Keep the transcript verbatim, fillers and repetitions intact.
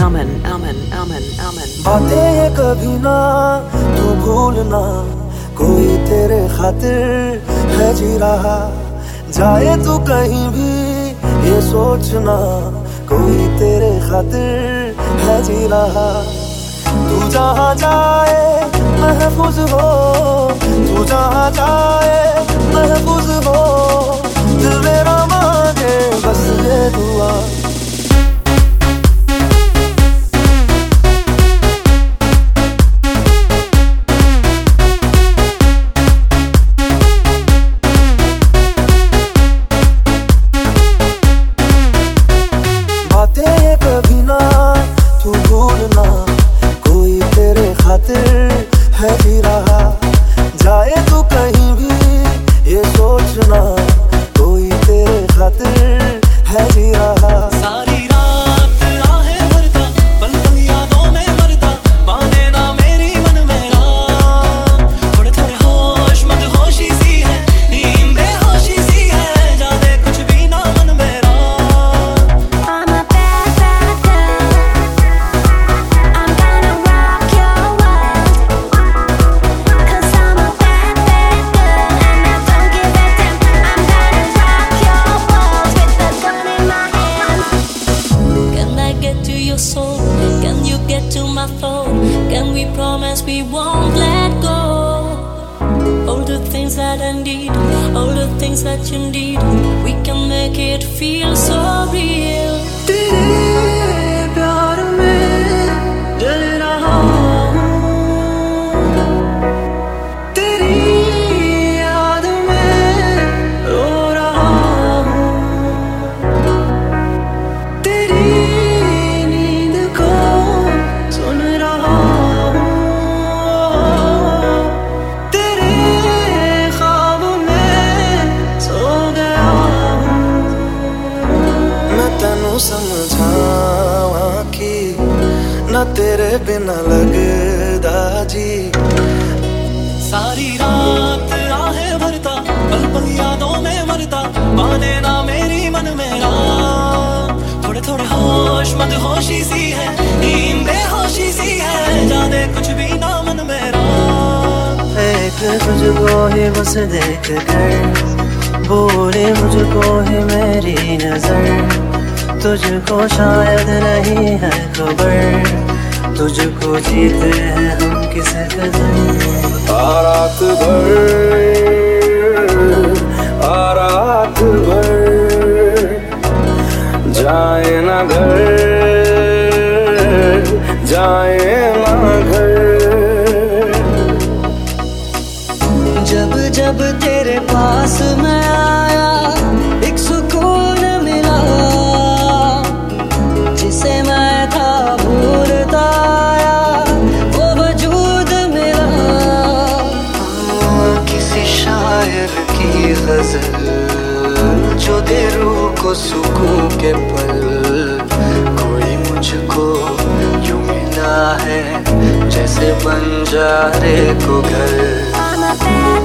Aman, Aman, Aman, Aman. बातें ये कभी ना तू भूलना, कोई तेरे खातिर है जी रहा। जाए तू कहीं भी ये सोचना, कोई तेरे खातिर है जी रहा। तू जहाँ जाए महफूज हो, तू जहाँ जाए महफूज हो। दिल मेरा मांगे बस ये दुआ। बातें ये कभी ना तू भूलना, कोई तेरे खातिर है जी रहा। जाए तू कहीं भी ये सोचना, कोई तेरे खातिर है जी रहा। सारी रात आहें भरता, पल पल यादों में मरता, बांधे ना मेरी मन मेरा। थोड़े थोड़े होश मत होशी सी है, नींद बेहोशी सी है, जाने कुछ भी ना मन मेरा। I'm a bad, bad girl. I'm gonna rock your world. Cause I'm a bad, bad girl. And I don't give a damn. I'm gonna rock your world with a gun in my hand. Can I get to your soul? Can you get to my phone? Can we promise we won't let go? All the things that I need, all the things that you need, we can make it feel so real. तेरे प्यार में जल रहा हूँ, तेरी याद में रो रहा हूँ, तेरी नींद को सुन रहा हूँ, तेरे ख्वाब में सो गया हूँ। मैं तेनू समझावा कि ना तेरे बिना लगदा जी। सारी रात आहें भरता, पल पल यादों में मरता, बांधे ना मेरी मन मेरा। थोड़े थोड़े होश मत होशी सी है, नींद बेहोशी सी है, जाने कुछ भी ना मन मेरा। एक तुझको ही बस देख कर बोले मुझको ही मेरी नजर। तुझको शायद नहीं है खबर, तुझको जीते हैं हम किस कदर। आ रात भर, आ रात भर, जाए ना घर, जाए ना घर। जब जब तेरे पास मैं आया, एक सुकून मिला, जिसे मैं था भूलता आया, वो वजूद मिला। किसी शायर की गजल जो दे रूह को सुकून के पल, कोई मुझको यूं मिला है जैसे बंजारे को घर। I'm a bad